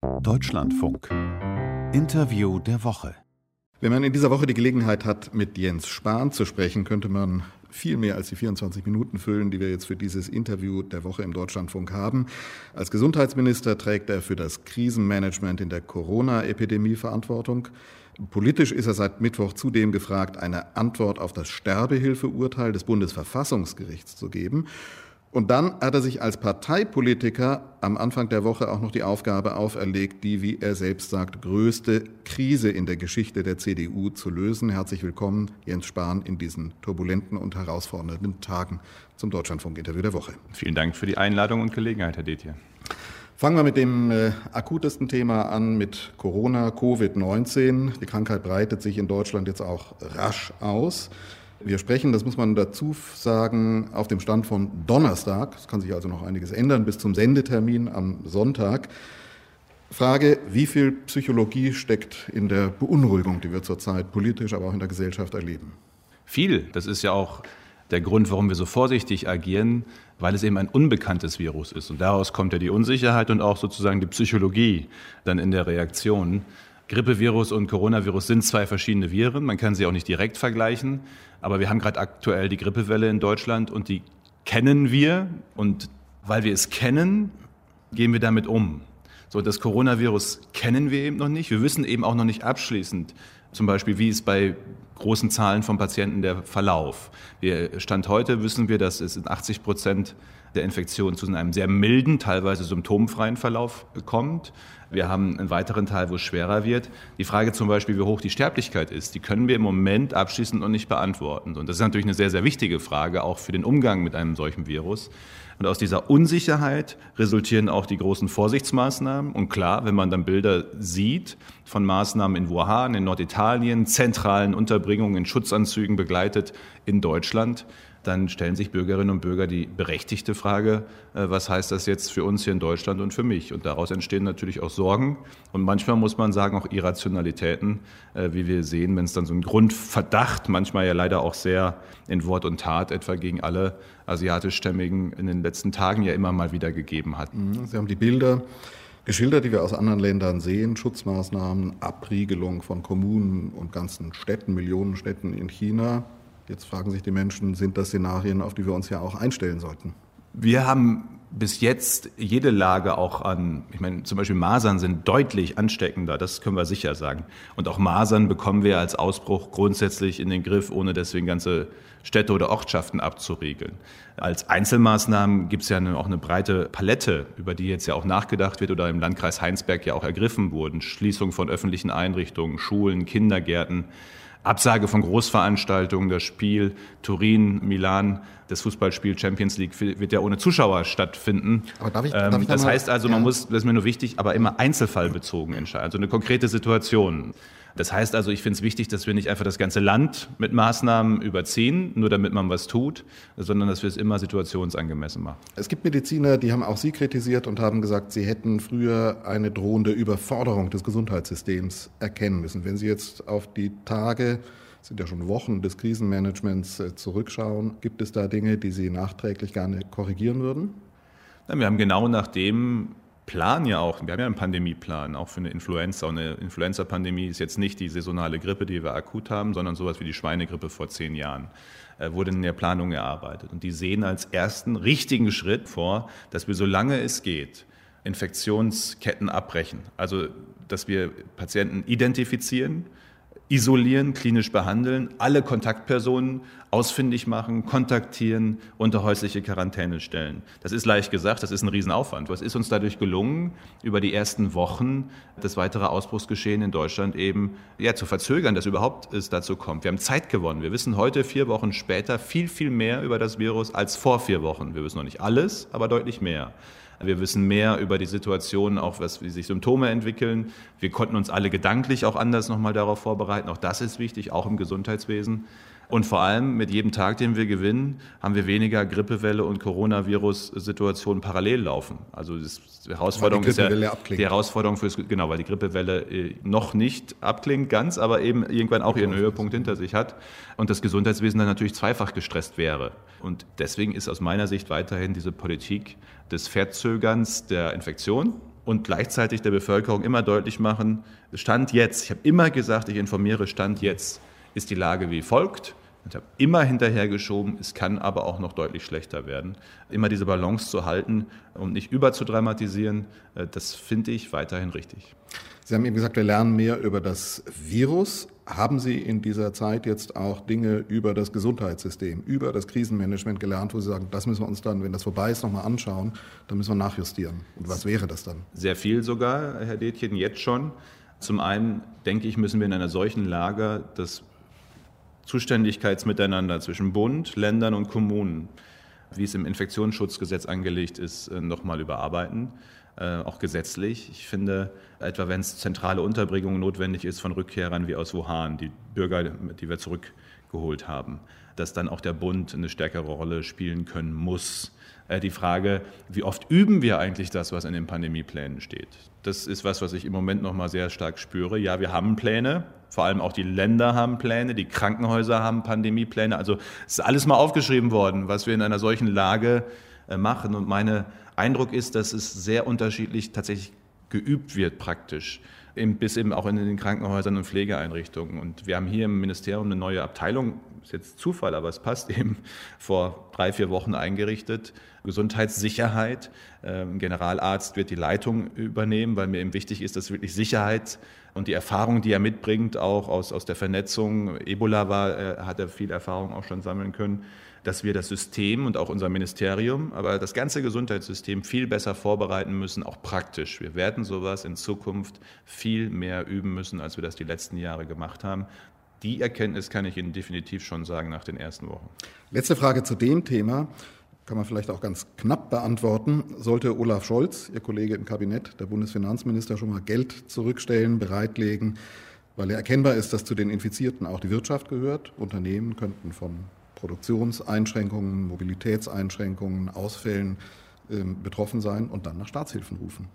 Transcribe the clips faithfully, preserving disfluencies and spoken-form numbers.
Deutschlandfunk. Interview der Woche. Wenn man in dieser Woche die Gelegenheit hat, mit Jens Spahn zu sprechen, könnte man viel mehr als die vierundzwanzig Minuten füllen, die wir jetzt für dieses Interview der Woche im Deutschlandfunk haben. Als Gesundheitsminister trägt er für das Krisenmanagement in der Corona-Epidemie Verantwortung. Politisch ist er seit Mittwoch zudem gefragt, eine Antwort auf das Sterbehilfeurteil des Bundesverfassungsgerichts zu geben. Und dann hat er sich als Parteipolitiker am Anfang der Woche auch noch die Aufgabe auferlegt, die, wie er selbst sagt, größte Krise in der Geschichte der C D U zu lösen. Herzlich willkommen, Jens Spahn, in diesen turbulenten und herausfordernden Tagen zum Deutschlandfunk-Interview der Woche. Vielen Dank für die Einladung und Gelegenheit, Herr Detje. Fangen wir mit dem äh, akutesten Thema an, mit Corona, Covid neunzehn. Die Krankheit breitet sich in Deutschland jetzt auch rasch aus. Wir sprechen, das muss man dazu sagen, auf dem Stand von Donnerstag. Es kann sich also noch einiges ändern bis zum Sendetermin am Sonntag. Frage, wie viel Psychologie steckt in der Beunruhigung, die wir zurzeit politisch, aber auch in der Gesellschaft erleben? Viel. Das ist ja auch der Grund, warum wir so vorsichtig agieren, weil es eben ein unbekanntes Virus ist. Und daraus kommt ja die Unsicherheit und auch sozusagen die Psychologie dann in der Reaktion. Grippevirus und Coronavirus sind zwei verschiedene Viren. Man kann sie auch nicht direkt vergleichen. Aber wir haben gerade aktuell die Grippewelle in Deutschland und die kennen wir. Und weil wir es kennen, gehen wir damit um. So, das Coronavirus kennen wir eben noch nicht. Wir wissen eben auch noch nicht abschließend, zum Beispiel, wie ist bei großen Zahlen von Patienten der Verlauf. Wir, Stand heute wissen wir, dass es in achtzig Prozent der Infektion zu einem sehr milden, teilweise symptomfreien Verlauf kommt. Wir haben einen weiteren Teil, wo es schwerer wird. Die Frage zum Beispiel, wie hoch die Sterblichkeit ist, die können wir im Moment abschließend noch nicht beantworten. Und das ist natürlich eine sehr, sehr wichtige Frage, auch für den Umgang mit einem solchen Virus. Und aus dieser Unsicherheit resultieren auch die großen Vorsichtsmaßnahmen. Und klar, wenn man dann Bilder sieht von Maßnahmen in Wuhan, in Norditalien, zentralen Unterbringungen in Schutzanzügen begleitet in Deutschland, dann stellen sich Bürgerinnen und Bürger die berechtigte Frage, was heißt das jetzt für uns hier in Deutschland und für mich? Und daraus entstehen natürlich auch Sorgen und manchmal muss man sagen auch Irrationalitäten, wie wir sehen, wenn es dann so einen Grundverdacht, manchmal ja leider auch sehr in Wort und Tat, etwa gegen alle asiatischstämmigen in den letzten Tagen ja immer mal wieder gegeben hat. Sie haben die Bilder geschildert, die wir aus anderen Ländern sehen, Schutzmaßnahmen, Abriegelung von Kommunen und ganzen Städten, Millionen Städten in China. Jetzt fragen sich die Menschen, sind das Szenarien, auf die wir uns ja auch einstellen sollten? Wir haben bis jetzt jede Lage auch an, ich meine, zum Beispiel Masern sind deutlich ansteckender, das können wir sicher sagen. Und auch Masern bekommen wir als Ausbruch grundsätzlich in den Griff, ohne deswegen ganze Städte oder Ortschaften abzuriegeln. Als Einzelmaßnahmen gibt es ja auch eine breite Palette, über die jetzt ja auch nachgedacht wird oder im Landkreis Heinsberg ja auch ergriffen wurden. Schließung von öffentlichen Einrichtungen, Schulen, Kindergärten, Absage von Großveranstaltungen, das Spiel Turin, Milan, das Fußballspiel Champions League wird ja ohne Zuschauer stattfinden. Aber darf ich, darf ich das mal, heißt also, man ja. muss, das ist mir nur wichtig, aber immer einzelfallbezogen entscheiden, also eine konkrete Situation. Das heißt also, ich finde es wichtig, dass wir nicht einfach das ganze Land mit Maßnahmen überziehen, nur damit man was tut, sondern dass wir es immer situationsangemessen machen. Es gibt Mediziner, die haben auch Sie kritisiert und haben gesagt, Sie hätten früher eine drohende Überforderung des Gesundheitssystems erkennen müssen. Wenn Sie jetzt auf die Tage, es sind ja schon Wochen des Krisenmanagements, zurückschauen, gibt es da Dinge, die Sie nachträglich gerne korrigieren würden? Ja, wir haben genau nach dem Plan ja auch, wir haben ja einen Pandemieplan, auch für eine Influenza. Und eine Influenza-Pandemie ist jetzt nicht die saisonale Grippe, die wir akut haben, sondern sowas wie die Schweinegrippe vor zehn Jahren. Äh, wurde in der Planung erarbeitet. Und die sehen als ersten richtigen Schritt vor, dass wir, solange es geht, Infektionsketten abbrechen. Also, dass wir Patienten identifizieren, isolieren, klinisch behandeln, alle Kontaktpersonen ausfindig machen, kontaktieren, unter häusliche Quarantäne stellen. Das ist leicht gesagt, das ist ein Riesenaufwand. Was ist uns dadurch gelungen, über die ersten Wochen das weitere Ausbruchsgeschehen in Deutschland eben ja, zu verzögern, dass überhaupt es dazu kommt. Wir haben Zeit gewonnen. Wir wissen heute, vier Wochen später, viel, viel mehr über das Virus als vor vier Wochen. Wir wissen noch nicht alles, aber deutlich mehr. Wir wissen mehr über die Situation, auch was, wie sich Symptome entwickeln. Wir konnten uns alle gedanklich auch anders nochmal darauf vorbereiten. Auch das ist wichtig, auch im Gesundheitswesen. Und vor allem mit jedem Tag, den wir gewinnen, haben wir weniger Grippewelle und Coronavirus-Situationen parallel laufen. Also das, die Herausforderung ist ja abklingt. die Herausforderung fürs genau, weil die Grippewelle noch nicht abklingt ganz, aber eben irgendwann auch ihren Höhepunkt hinter sich hat und das Gesundheitswesen dann natürlich zweifach gestresst wäre. Und deswegen ist aus meiner Sicht weiterhin diese Politik des Verzögerns der Infektion und gleichzeitig der Bevölkerung immer deutlich machen, Stand jetzt, ich habe immer gesagt, ich informiere, Stand jetzt ist die Lage wie folgt. Ich habe immer hinterhergeschoben, es kann aber auch noch deutlich schlechter werden. Immer diese Balance zu halten und nicht überzudramatisieren, das finde ich weiterhin richtig. Sie haben eben gesagt, wir lernen mehr über das Virus. Haben Sie in dieser Zeit jetzt auch Dinge über das Gesundheitssystem, über das Krisenmanagement gelernt, wo Sie sagen, das müssen wir uns dann, wenn das vorbei ist, nochmal anschauen, dann müssen wir nachjustieren? Und was wäre das dann? Sehr viel sogar, Herr Detjen, jetzt schon. Zum einen, denke ich, müssen wir in einer solchen Lage das Zuständigkeitsmiteinander zwischen Bund, Ländern und Kommunen, wie es im Infektionsschutzgesetz angelegt ist, nochmal überarbeiten, äh, auch gesetzlich. Ich finde, etwa wenn es zentrale Unterbringung notwendig ist von Rückkehrern wie aus Wuhan, die Bürger, die wir zurückgeholt haben, dass dann auch der Bund eine stärkere Rolle spielen können muss. Äh, die Frage, wie oft üben wir eigentlich das, was in den Pandemieplänen steht? Das ist was, was ich im Moment noch mal sehr stark spüre. Ja, wir haben Pläne, vor allem auch die Länder haben Pläne, die Krankenhäuser haben Pandemiepläne. Also es ist alles mal aufgeschrieben worden, was wir in einer solchen Lage machen. Und mein Eindruck ist, dass es sehr unterschiedlich tatsächlich geübt wird praktisch, bis eben auch in den Krankenhäusern und Pflegeeinrichtungen. Und wir haben hier im Ministerium eine neue Abteilung, ist jetzt Zufall, aber es passt eben, vor drei, vier Wochen eingerichtet. Gesundheitssicherheit. Ein Generalarzt wird die Leitung übernehmen, weil mir eben wichtig ist, dass wirklich Sicherheit und die Erfahrung, die er mitbringt, auch aus, aus der Vernetzung, Ebola war, hat er viel Erfahrung auch schon sammeln können, dass wir das System und auch unser Ministerium, aber das ganze Gesundheitssystem viel besser vorbereiten müssen, auch praktisch. Wir werden sowas in Zukunft viel mehr üben müssen, als wir das die letzten Jahre gemacht haben. Die Erkenntnis kann ich Ihnen definitiv schon sagen nach den ersten Wochen. Letzte Frage zu dem Thema. Kann man vielleicht auch ganz knapp beantworten. Sollte Olaf Scholz, Ihr Kollege im Kabinett, der Bundesfinanzminister, schon mal Geld zurückstellen, bereitlegen, weil ja erkennbar ist, dass zu den Infizierten auch die Wirtschaft gehört. Unternehmen könnten von Produktionseinschränkungen, Mobilitätseinschränkungen, Ausfällen äh, betroffen sein und dann nach Staatshilfen rufen.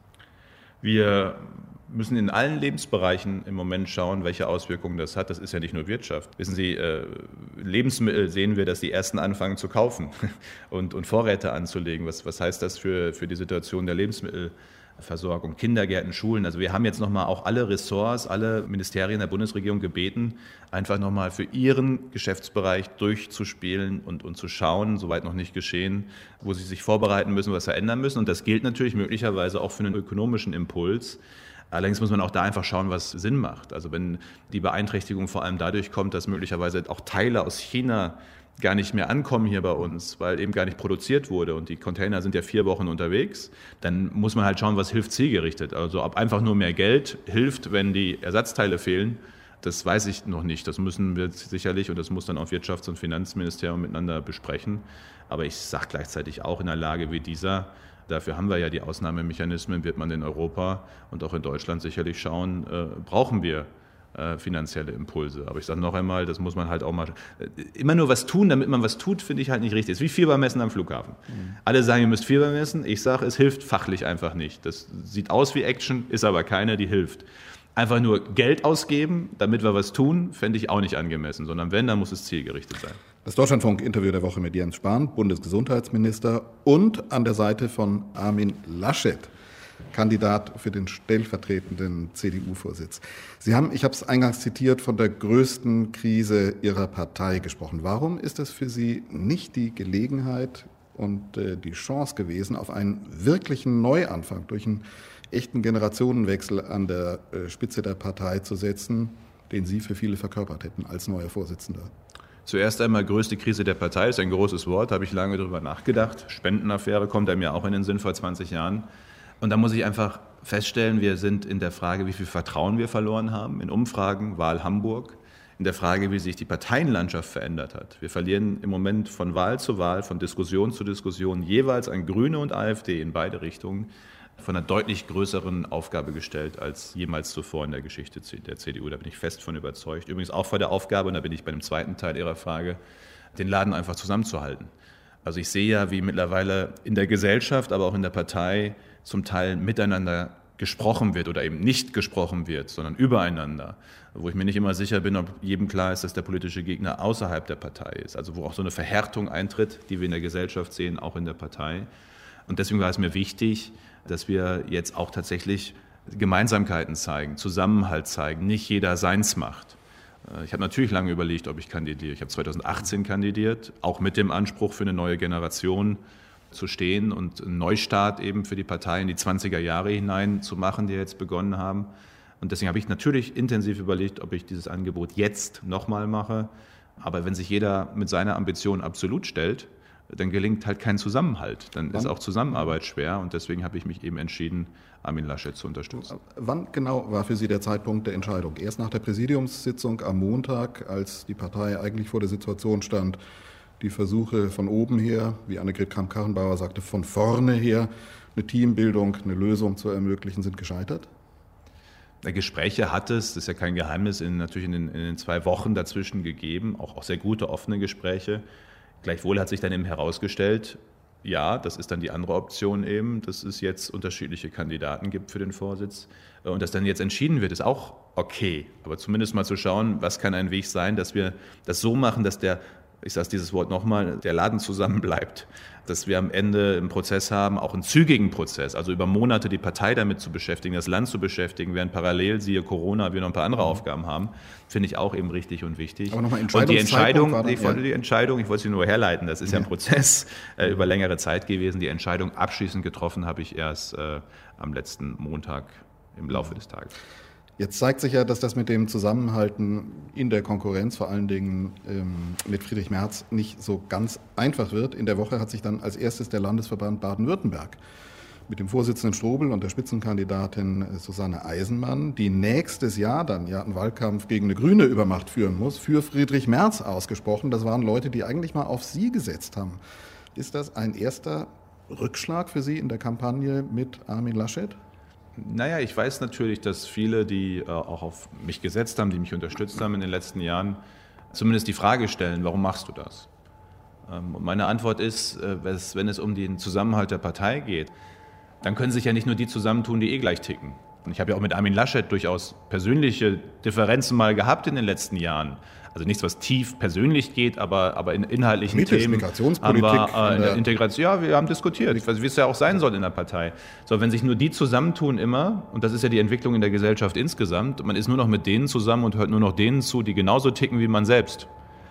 Wir müssen in allen Lebensbereichen im Moment schauen, welche Auswirkungen das hat. Das ist ja nicht nur Wirtschaft. Wissen Sie, äh, Lebensmittel sehen wir, dass die Ersten anfangen zu kaufen und, und Vorräte anzulegen. Was, was heißt das für, für die Situation der Lebensmittelversorgung? Kindergärten, Schulen. Also wir haben jetzt nochmal auch alle Ressorts, alle Ministerien der Bundesregierung gebeten, einfach nochmal für ihren Geschäftsbereich durchzuspielen und, und zu schauen, soweit noch nicht geschehen, wo sie sich vorbereiten müssen, was verändern müssen. Und das gilt natürlich möglicherweise auch für einen ökonomischen Impuls. Allerdings muss man auch da einfach schauen, was Sinn macht. Also wenn die Beeinträchtigung vor allem dadurch kommt, dass möglicherweise auch Teile aus China gar nicht mehr ankommen hier bei uns, weil eben gar nicht produziert wurde und die Container sind ja vier Wochen unterwegs, dann muss man halt schauen, was hilft zielgerichtet. Also ob einfach nur mehr Geld hilft, wenn die Ersatzteile fehlen, das weiß ich noch nicht. Das müssen wir sicherlich und das muss dann auch Wirtschafts- und Finanzministerium miteinander besprechen. Aber ich sage gleichzeitig auch, in einer Lage wie dieser, dafür haben wir ja die Ausnahmemechanismen, wird man in Europa und auch in Deutschland sicherlich schauen, äh, brauchen wir äh, finanzielle Impulse. Aber ich sage noch einmal, das muss man halt auch mal, äh, immer nur was tun, damit man was tut, finde ich halt nicht richtig. Es ist wie Fiebermessen am Flughafen. Mhm. Alle sagen, ihr müsst Fieber messen. Ich sage, es hilft fachlich einfach nicht. Das sieht aus wie Action, ist aber keine, die hilft. Einfach nur Geld ausgeben, damit wir was tun, fände ich auch nicht angemessen, sondern wenn, dann muss es zielgerichtet sein. Das Deutschlandfunk-Interview der Woche mit Jens Spahn, Bundesgesundheitsminister, und an der Seite von Armin Laschet, Kandidat für den stellvertretenden C D U-Vorsitz. Sie haben, ich habe es eingangs zitiert, von der größten Krise Ihrer Partei gesprochen. Warum ist es für Sie nicht die Gelegenheit und äh, die Chance gewesen, auf einen wirklichen Neuanfang durch einen echten Generationenwechsel an der äh, Spitze der Partei zu setzen, den Sie für viele verkörpert hätten als neuer Vorsitzender? Zuerst einmal größte Krise der Partei, ist ein großes Wort, habe ich lange darüber nachgedacht. Spendenaffäre kommt einem ja auch in den Sinn vor zwanzig Jahren. Und da muss ich einfach feststellen, wir sind in der Frage, wie viel Vertrauen wir verloren haben, in Umfragen, Wahl Hamburg, in der Frage, wie sich die Parteienlandschaft verändert hat. Wir verlieren im Moment von Wahl zu Wahl, von Diskussion zu Diskussion jeweils an Grüne und AfD in beide Richtungen von einer deutlich größeren Aufgabe gestellt als jemals zuvor in der Geschichte der C D U. Da bin ich fest von überzeugt. Übrigens auch vor der Aufgabe, und da bin ich bei dem zweiten Teil Ihrer Frage, den Laden einfach zusammenzuhalten. Also ich sehe ja, wie mittlerweile in der Gesellschaft, aber auch in der Partei zum Teil miteinander gesprochen wird oder eben nicht gesprochen wird, sondern übereinander, wo ich mir nicht immer sicher bin, ob jedem klar ist, dass der politische Gegner außerhalb der Partei ist. Also wo auch so eine Verhärtung eintritt, die wir in der Gesellschaft sehen, auch in der Partei. Und deswegen war es mir wichtig, dass wir jetzt auch tatsächlich Gemeinsamkeiten zeigen, Zusammenhalt zeigen, nicht jeder seins macht. Ich habe natürlich lange überlegt, ob ich kandidiere. Ich habe zweitausendachtzehn kandidiert, auch mit dem Anspruch, für eine neue Generation zu stehen und einen Neustart eben für die Partei in die zwanziger Jahre hinein zu machen, die jetzt begonnen haben. Und deswegen habe ich natürlich intensiv überlegt, ob ich dieses Angebot jetzt nochmal mache. Aber wenn sich jeder mit seiner Ambition absolut stellt, dann gelingt halt kein Zusammenhalt. Dann ist auch Zusammenarbeit schwer. Und deswegen habe ich mich eben entschieden, Armin Laschet zu unterstützen. Wann genau war für Sie der Zeitpunkt der Entscheidung? Erst nach der Präsidiumssitzung am Montag, als die Partei eigentlich vor der Situation stand, die Versuche von oben her, wie Annegret Kramp-Karrenbauer sagte, von vorne her, eine Teambildung, eine Lösung zu ermöglichen, sind gescheitert? Gespräche hat es, das ist ja kein Geheimnis, in, natürlich in den, in den zwei Wochen dazwischen gegeben, auch, auch sehr gute, offene Gespräche. Gleichwohl hat sich dann eben herausgestellt, ja, das ist dann die andere Option eben, dass es jetzt unterschiedliche Kandidaten gibt für den Vorsitz. Und dass dann jetzt entschieden wird, ist auch okay. Aber zumindest mal zu schauen, was kann ein Weg sein, dass wir das so machen, dass der, ich sage dieses Wort nochmal, der Laden zusammenbleibt. Dass wir am Ende einen Prozess haben, auch einen zügigen Prozess, also über Monate die Partei damit zu beschäftigen, das Land zu beschäftigen, während parallel, siehe Corona, wir noch ein paar andere Aufgaben haben, finde ich auch eben richtig und wichtig. Aber nochmal und die Entscheidung, dann, ich wollte ja. die Entscheidung, ich wollte sie nur herleiten, das ist ja, ja ein Prozess äh, über längere Zeit gewesen. Die Entscheidung abschließend getroffen habe ich erst äh, am letzten Montag im Laufe des Tages. Jetzt zeigt sich ja, dass das mit dem Zusammenhalten in der Konkurrenz, vor allen Dingen ähm, mit Friedrich Merz, nicht so ganz einfach wird. In der Woche hat sich dann als erstes der Landesverband Baden-Württemberg mit dem Vorsitzenden Strobel und der Spitzenkandidatin Susanne Eisenmann, die nächstes Jahr dann ja einen Wahlkampf gegen eine grüne Übermacht führen muss, für Friedrich Merz ausgesprochen. Das waren Leute, die eigentlich mal auf Sie gesetzt haben. Ist das ein erster Rückschlag für Sie in der Kampagne mit Armin Laschet? Naja, ich weiß natürlich, dass viele, die äh, auch auf mich gesetzt haben, die mich unterstützt haben in den letzten Jahren, zumindest die Frage stellen, warum machst du das? Ähm, und meine Antwort ist, äh, wenn es um den Zusammenhalt der Partei geht, dann können sich ja nicht nur die zusammentun, die eh gleich ticken. Und ich habe ja auch mit Armin Laschet durchaus persönliche Differenzen mal gehabt in den letzten Jahren. Also nichts, was tief persönlich geht, aber, aber in inhaltlichen Politisch, Themen Migrationspolitik, haben wir äh, in der Integration. Ja, wir haben diskutiert, wie es ja auch sein soll in der Partei. So, wenn sich nur die zusammentun immer, und das ist ja die Entwicklung in der Gesellschaft insgesamt, man ist nur noch mit denen zusammen und hört nur noch denen zu, die genauso ticken wie man selbst,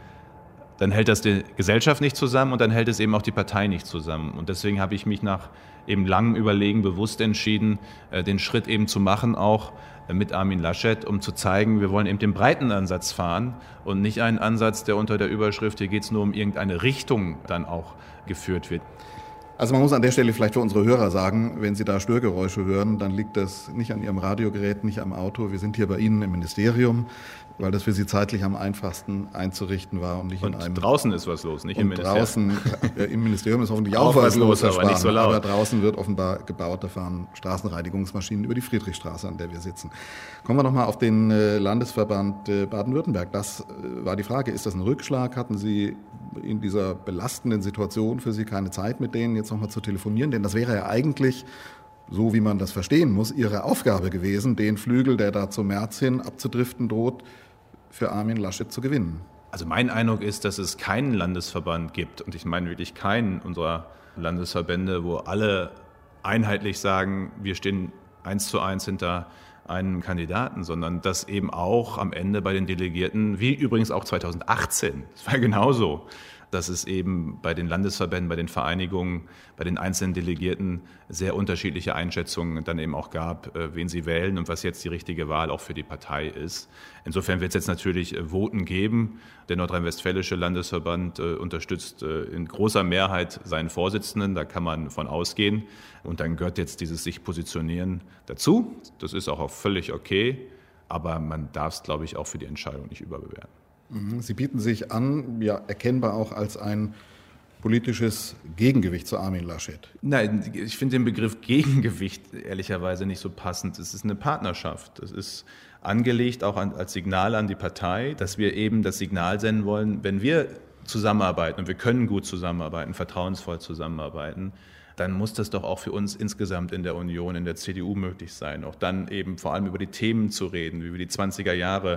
dann hält das die Gesellschaft nicht zusammen und dann hält es eben auch die Partei nicht zusammen. Und deswegen habe ich mich nach eben langem Überlegen bewusst entschieden, den Schritt eben zu machen, auch mit Armin Laschet, um zu zeigen, wir wollen eben den breiten Ansatz fahren und nicht einen Ansatz, der unter der Überschrift, hier geht es nur um irgendeine Richtung, dann auch geführt wird. Also man muss an der Stelle vielleicht für unsere Hörer sagen, wenn Sie da Störgeräusche hören, dann liegt das nicht an Ihrem Radiogerät, nicht am Auto. Wir sind hier bei Ihnen im Ministerium, weil das für Sie zeitlich am einfachsten einzurichten war und nicht und in einem... draußen ist was los, nicht und im Ministerium. Draußen, ja, im Ministerium ist hoffentlich auch auch was los, aber nicht so laut. Aber draußen wird offenbar gebaut, da fahren Straßenreinigungsmaschinen über die Friedrichstraße, an der wir sitzen. Kommen wir nochmal auf den Landesverband Baden-Württemberg. Das war die Frage, ist das ein Rückschlag? Hatten Sie in dieser belastenden Situation für Sie keine Zeit, mit denen jetzt nochmal zu telefonieren? Denn das wäre ja eigentlich, so wie man das verstehen muss, Ihre Aufgabe gewesen, den Flügel, der da zum März hin abzudriften droht, für Armin Laschet zu gewinnen. Also mein Eindruck ist, dass es keinen Landesverband gibt, und ich meine wirklich keinen unserer Landesverbände, wo alle einheitlich sagen, wir stehen eins zu eins hinter einem Kandidaten, sondern dass eben auch am Ende bei den Delegierten, wie übrigens auch zweitausendachtzehn, das war genauso, dass es eben bei den Landesverbänden, bei den Vereinigungen, bei den einzelnen Delegierten sehr unterschiedliche Einschätzungen dann eben auch gab, wen sie wählen und was jetzt die richtige Wahl auch für die Partei ist. Insofern wird es jetzt natürlich Voten geben. Der Nordrhein-Westfälische Landesverband äh, unterstützt äh, in großer Mehrheit seinen Vorsitzenden, da kann man von ausgehen. Und dann gehört jetzt dieses sich positionieren dazu. Das ist auch völlig okay, aber man darf es, glaube ich, auch für die Entscheidung nicht überbewerten. Sie bieten sich an, ja erkennbar auch als ein politisches Gegengewicht zu Armin Laschet. Nein, ich finde den Begriff Gegengewicht ehrlicherweise nicht so passend. Es ist eine Partnerschaft. Es ist angelegt auch an, als Signal an die Partei, dass wir eben das Signal senden wollen, wenn wir zusammenarbeiten, und wir können gut zusammenarbeiten, vertrauensvoll zusammenarbeiten, dann muss das doch auch für uns insgesamt in der Union, in der C D U möglich sein. Auch dann eben vor allem über die Themen zu reden, wie wir die zwanziger Jahre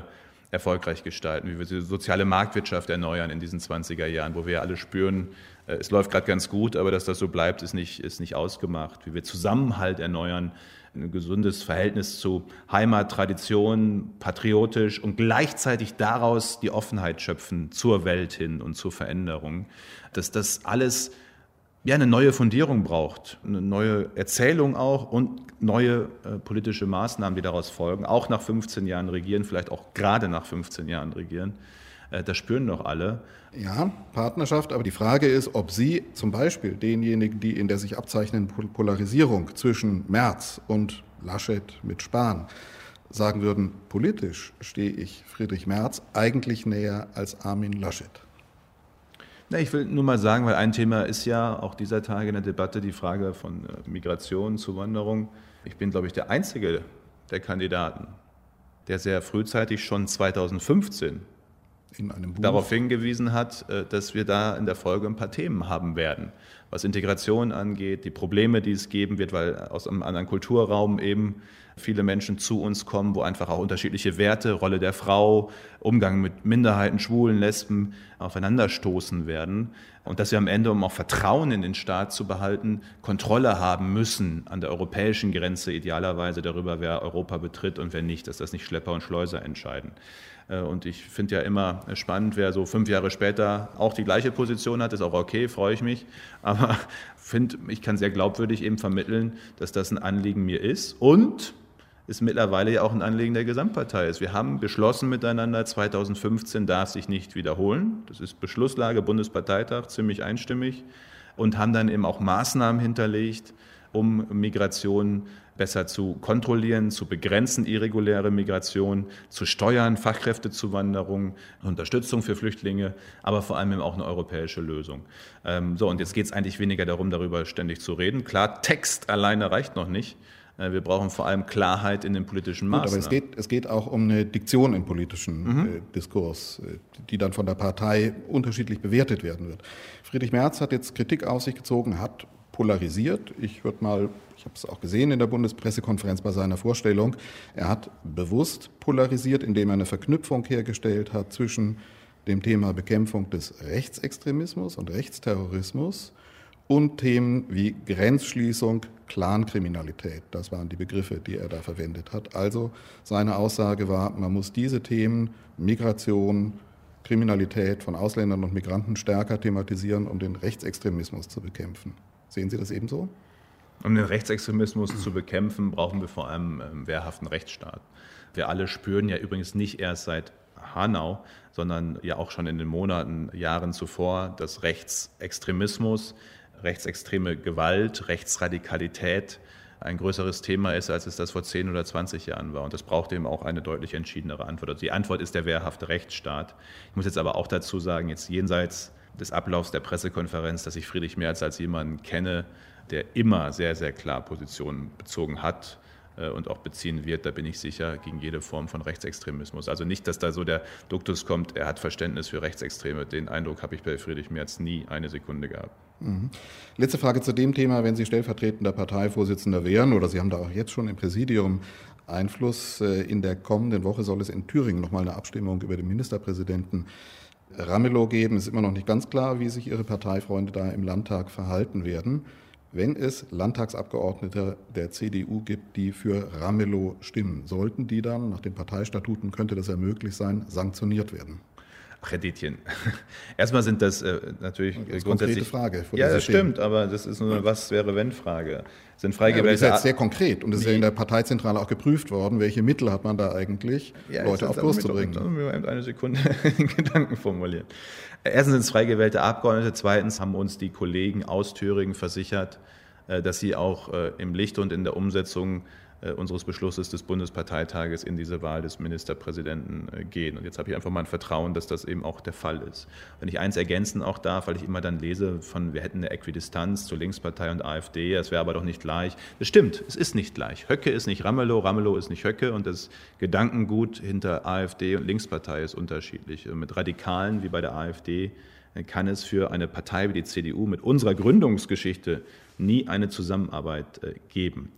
erfolgreich gestalten, wie wir die soziale Marktwirtschaft erneuern in diesen zwanziger Jahren, wo wir alle spüren, es läuft gerade ganz gut, aber dass das so bleibt, ist nicht, ist nicht ausgemacht. Wie wir Zusammenhalt erneuern, ein gesundes Verhältnis zu Heimat, Tradition, patriotisch und gleichzeitig daraus die Offenheit schöpfen zur Welt hin und zur Veränderung. Dass das alles ja eine neue Fundierung braucht, eine neue Erzählung auch und neue äh, politische Maßnahmen, die daraus folgen, auch nach fünfzehn Jahren regieren, vielleicht auch gerade nach fünfzehn Jahren regieren. Äh, das spüren doch alle. Ja, Partnerschaft, aber die Frage ist, ob Sie zum Beispiel denjenigen, die in der sich abzeichnenden Polarisierung zwischen Merz und Laschet mit Spahn sagen würden, politisch stehe ich Friedrich Merz eigentlich näher als Armin Laschet. Na, ich will nur mal sagen, weil ein Thema ist ja auch dieser Tage in der Debatte die Frage von Migration, Zuwanderung. Ich bin, glaube ich, der einzige der Kandidaten, der sehr frühzeitig schon zweitausendfünfzehn in einem Buch darauf hingewiesen hat, dass wir da in der Folge ein paar Themen haben werden, was Integration angeht, die Probleme, die es geben wird, weil aus einem anderen Kulturraum eben viele Menschen zu uns kommen, wo einfach auch unterschiedliche Werte, Rolle der Frau, Umgang mit Minderheiten, Schwulen, Lesben aufeinanderstoßen werden. Und dass wir am Ende, um auch Vertrauen in den Staat zu behalten, Kontrolle haben müssen an der europäischen Grenze, idealerweise darüber, wer Europa betritt und wer nicht, dass das nicht Schlepper und Schleuser entscheiden. Und ich finde ja immer spannend, wer so fünf Jahre später auch die gleiche Position hat, ist auch okay, freue ich mich. Aber finde, ich kann sehr glaubwürdig eben vermitteln, dass das ein Anliegen mir ist und es mittlerweile ja auch ein Anliegen der Gesamtpartei ist. Wir haben beschlossen miteinander, zweitausendfünfzehn darf sich nicht wiederholen. Das ist Beschlusslage, Bundesparteitag, ziemlich einstimmig. Und haben dann eben auch Maßnahmen hinterlegt, um Migration besser zu kontrollieren, zu begrenzen, irreguläre Migration, zu steuern, Fachkräftezuwanderung, Unterstützung für Flüchtlinge, aber vor allem eben auch eine europäische Lösung. Ähm, so, und jetzt geht es eigentlich weniger darum, darüber ständig zu reden. Klar, Text alleine reicht noch nicht. Äh, wir brauchen vor allem Klarheit in den politischen Maßnahmen. Gut, aber es geht, es geht auch um eine Diktion im politischen mhm. äh, Diskurs, die dann von der Partei unterschiedlich bewertet werden wird. Friedrich Merz hat jetzt Kritik auf sich gezogen, hat polarisiert. Ich würde mal, ich habe es auch gesehen in der Bundespressekonferenz bei seiner Vorstellung, er hat bewusst polarisiert, indem er eine Verknüpfung hergestellt hat zwischen dem Thema Bekämpfung des Rechtsextremismus und Rechtsterrorismus und Themen wie Grenzschließung, Clankriminalität. Das waren die Begriffe, die er da verwendet hat. Also seine Aussage war, man muss diese Themen, Migration, Kriminalität von Ausländern und Migranten stärker thematisieren, um den Rechtsextremismus zu bekämpfen. Sehen Sie das ebenso? Um den Rechtsextremismus zu bekämpfen, brauchen wir vor allem einen wehrhaften Rechtsstaat. Wir alle spüren ja übrigens nicht erst seit Hanau, sondern ja auch schon in den Monaten, Jahren zuvor, dass Rechtsextremismus, rechtsextreme Gewalt, Rechtsradikalität ein größeres Thema ist, als es das vor zehn oder zwanzig Jahren war. Und das braucht eben auch eine deutlich entschiedenere Antwort. Also die Antwort ist der wehrhafte Rechtsstaat. Ich muss jetzt aber auch dazu sagen, jetzt jenseits des Ablaufs der Pressekonferenz, dass ich Friedrich Merz als jemanden kenne, der immer sehr, sehr klar Positionen bezogen hat und auch beziehen wird, da bin ich sicher, gegen jede Form von Rechtsextremismus. Also nicht, dass da so der Duktus kommt, er hat Verständnis für Rechtsextreme. Den Eindruck habe ich bei Friedrich Merz nie eine Sekunde gehabt. Mhm. Letzte Frage zu dem Thema, wenn Sie stellvertretender Parteivorsitzender wären oder Sie haben da auch jetzt schon im Präsidium Einfluss, in der kommenden Woche soll es in Thüringen nochmal eine Abstimmung über den Ministerpräsidenten Ramelow geben. Es ist immer noch nicht ganz klar, wie sich Ihre Parteifreunde da im Landtag verhalten werden. Wenn es Landtagsabgeordnete der C D U gibt, die für Ramelow stimmen, sollten die dann, nach den Parteistatuten könnte das ja möglich sein, sanktioniert werden? Ach, Herr Detjen, erstmal sind das äh, natürlich das ist grundsätzlich... Frage. Ja, das stimmt, aber das ist nur eine Was-wäre-wenn-Frage. Sind frei ja, gewählte... Das ist jetzt sehr konkret und es ist ja in der Parteizentrale auch geprüft worden. Welche Mittel hat man da eigentlich, ja, Leute auf Kurs zu bringen? Lassen wir mal eine Sekunde den Gedanken formulieren. Erstens sind es frei gewählte Abgeordnete, zweitens haben uns die Kollegen aus Thüringen versichert, dass sie auch im Licht und in der Umsetzung unseres Beschlusses des Bundesparteitages in diese Wahl des Ministerpräsidenten gehen. Und jetzt habe ich einfach mal ein Vertrauen, dass das eben auch der Fall ist. Wenn ich eins ergänzen auch darf, weil ich immer dann lese von, wir hätten eine Äquidistanz zu Linkspartei und AfD, das wäre aber doch nicht gleich. Das stimmt, es ist nicht gleich. Höcke ist nicht Ramelow, Ramelow ist nicht Höcke und das Gedankengut hinter AfD und Linkspartei ist unterschiedlich. Mit Radikalen wie bei der AfD kann es für eine Partei wie die C D U mit unserer Gründungsgeschichte nie eine Zusammenarbeit geben.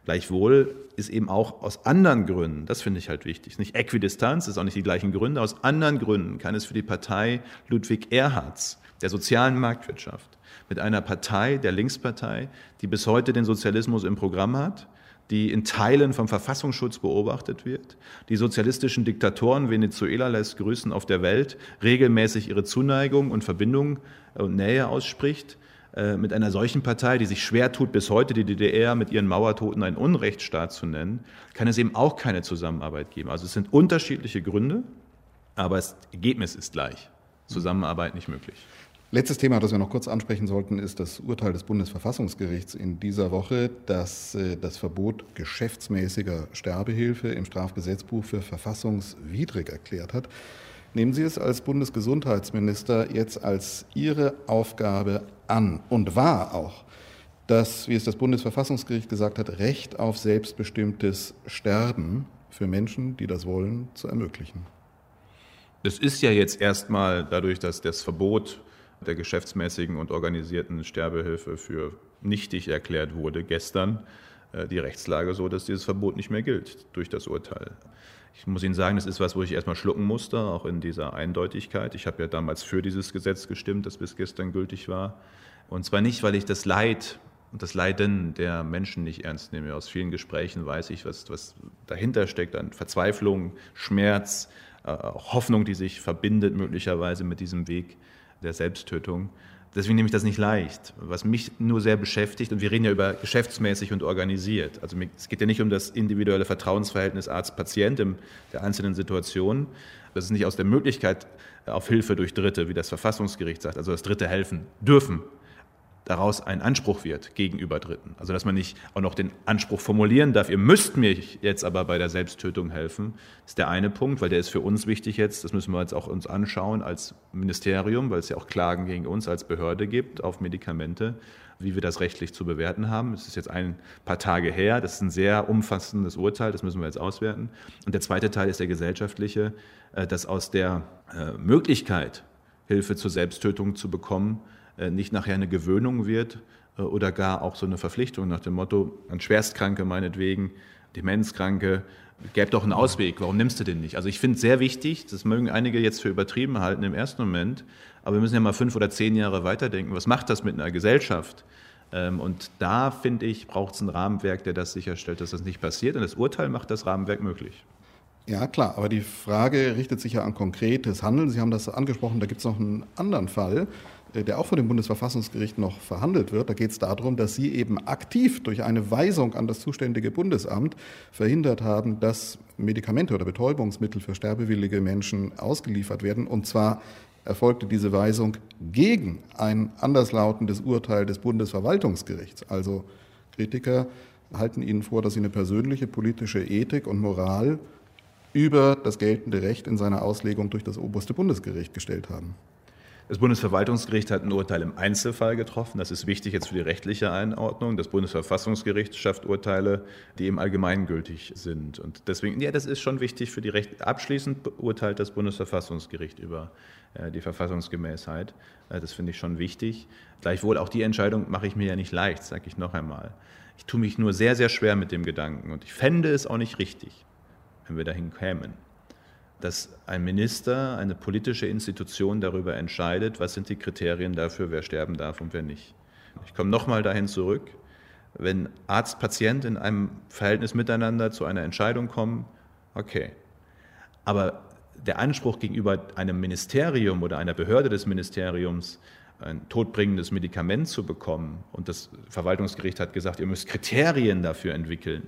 Gleichwohl ist eben auch aus anderen Gründen, das finde ich halt wichtig, nicht Äquidistanz, das ist auch nicht die gleichen Gründe, aus anderen Gründen kann es für die Partei Ludwig Erhards, der sozialen Marktwirtschaft, mit einer Partei, der Linkspartei, die bis heute den Sozialismus im Programm hat, die in Teilen vom Verfassungsschutz beobachtet wird, die sozialistischen Diktatoren Venezuela lässt grüßen auf der Welt, regelmäßig ihre Zuneigung und Verbindung und Nähe ausspricht, mit einer solchen Partei, die sich schwer tut, bis heute die D D R mit ihren Mauertoten einen Unrechtsstaat zu nennen, kann es eben auch keine Zusammenarbeit geben. Also es sind unterschiedliche Gründe, aber das Ergebnis ist gleich. Zusammenarbeit nicht möglich. Letztes Thema, das wir noch kurz ansprechen sollten, ist das Urteil des Bundesverfassungsgerichts in dieser Woche, das das Verbot geschäftsmäßiger Sterbehilfe im Strafgesetzbuch für verfassungswidrig erklärt hat. Nehmen Sie es als Bundesgesundheitsminister jetzt als Ihre Aufgabe an und wahr auch, das, wie es das Bundesverfassungsgericht gesagt hat, Recht auf selbstbestimmtes Sterben für Menschen, die das wollen, zu ermöglichen? Es ist ja jetzt erstmal dadurch, dass das Verbot der geschäftsmäßigen und organisierten Sterbehilfe für nichtig erklärt wurde, gestern die Rechtslage so, dass dieses Verbot nicht mehr gilt durch das Urteil. Ich muss Ihnen sagen, das ist was, wo ich erstmal schlucken musste, auch in dieser Eindeutigkeit. Ich habe ja damals für dieses Gesetz gestimmt, das bis gestern gültig war. Und zwar nicht, weil ich das Leid und das Leiden der Menschen nicht ernst nehme. Aus vielen Gesprächen weiß ich, was, was dahinter steckt an Verzweiflung, Schmerz, äh, Hoffnung, die sich verbindet möglicherweise mit diesem Weg der Selbsttötung. Deswegen nehme ich das nicht leicht. Was mich nur sehr beschäftigt, und wir reden ja über geschäftsmäßig und organisiert. Also es geht ja nicht um das individuelle Vertrauensverhältnis Arzt-Patient in der einzelnen Situation. Das ist nicht aus der Möglichkeit auf Hilfe durch Dritte, wie das Verfassungsgericht sagt, also dass Dritte helfen dürfen, daraus ein Anspruch wird gegenüber Dritten. Also dass man nicht auch noch den Anspruch formulieren darf, ihr müsst mir jetzt aber bei der Selbsttötung helfen, ist der eine Punkt, weil der ist für uns wichtig jetzt, das müssen wir jetzt auch uns anschauen als Ministerium, weil es ja auch Klagen gegen uns als Behörde gibt auf Medikamente, wie wir das rechtlich zu bewerten haben. Das ist jetzt ein paar Tage her, das ist ein sehr umfassendes Urteil, das müssen wir jetzt auswerten. Und der zweite Teil ist der gesellschaftliche, dass aus der Möglichkeit, Hilfe zur Selbsttötung zu bekommen, nicht nachher eine Gewöhnung wird oder gar auch so eine Verpflichtung nach dem Motto, an Schwerstkranke meinetwegen, Demenzkranke, gäbe doch einen Ausweg, warum nimmst du den nicht? Also ich finde es sehr wichtig, das mögen einige jetzt für übertrieben halten im ersten Moment, aber wir müssen ja mal fünf oder zehn Jahre weiterdenken, was macht das mit einer Gesellschaft? Und da, finde ich, braucht es ein Rahmenwerk, der das sicherstellt, dass das nicht passiert, und das Urteil macht das Rahmenwerk möglich. Ja, klar, aber die Frage richtet sich ja an konkretes Handeln. Sie haben das angesprochen, da gibt es noch einen anderen Fall, der auch vor dem Bundesverfassungsgericht noch verhandelt wird. Da geht es darum, dass Sie eben aktiv durch eine Weisung an das zuständige Bundesamt verhindert haben, dass Medikamente oder Betäubungsmittel für sterbewillige Menschen ausgeliefert werden. Und zwar erfolgte diese Weisung gegen ein anderslautendes Urteil des Bundesverwaltungsgerichts. Also Kritiker halten Ihnen vor, dass Sie eine persönliche politische Ethik und Moral über das geltende Recht in seiner Auslegung durch das oberste Bundesgericht gestellt haben. Das Bundesverwaltungsgericht hat ein Urteil im Einzelfall getroffen. Das ist wichtig jetzt für die rechtliche Einordnung. Das Bundesverfassungsgericht schafft Urteile, die im allgemeingültig sind. Und deswegen, ja, das ist schon wichtig für die Recht. Abschließend beurteilt das Bundesverfassungsgericht über äh, die Verfassungsgemäßheit. Äh, das finde ich schon wichtig. Gleichwohl auch die Entscheidung mache ich mir ja nicht leicht, sage ich noch einmal. Ich tue mich nur sehr, sehr schwer mit dem Gedanken. Und ich fände es auch nicht richtig, wenn wir dahin kämen, dass ein Minister, eine politische Institution darüber entscheidet, was sind die Kriterien dafür, wer sterben darf und wer nicht. Ich komme nochmal dahin zurück, wenn Arzt, Patient in einem Verhältnis miteinander zu einer Entscheidung kommen, okay. Aber der Anspruch gegenüber einem Ministerium oder einer Behörde des Ministeriums, ein todbringendes Medikament zu bekommen, und das Verwaltungsgericht hat gesagt, ihr müsst Kriterien dafür entwickeln,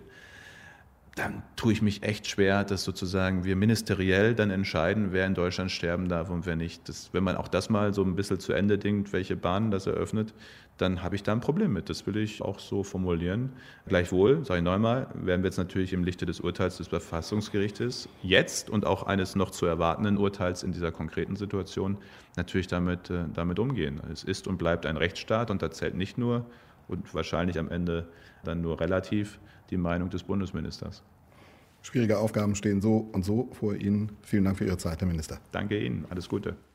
dann tue ich mich echt schwer, dass sozusagen wir ministeriell dann entscheiden, wer in Deutschland sterben darf und wer nicht. Das, wenn man auch das mal so ein bisschen zu Ende denkt, welche Bahnen das eröffnet, dann habe ich da ein Problem mit. Das will ich auch so formulieren. Gleichwohl, sage ich nochmal, werden wir jetzt natürlich im Lichte des Urteils des Verfassungsgerichtes jetzt und auch eines noch zu erwartenden Urteils in dieser konkreten Situation natürlich damit, äh, damit umgehen. Es ist und bleibt ein Rechtsstaat, und da zählt nicht nur und wahrscheinlich am Ende dann nur relativ die Meinung des Bundesministers. Schwierige Aufgaben stehen so und so vor Ihnen. Vielen Dank für Ihre Zeit, Herr Minister. Danke Ihnen. Alles Gute.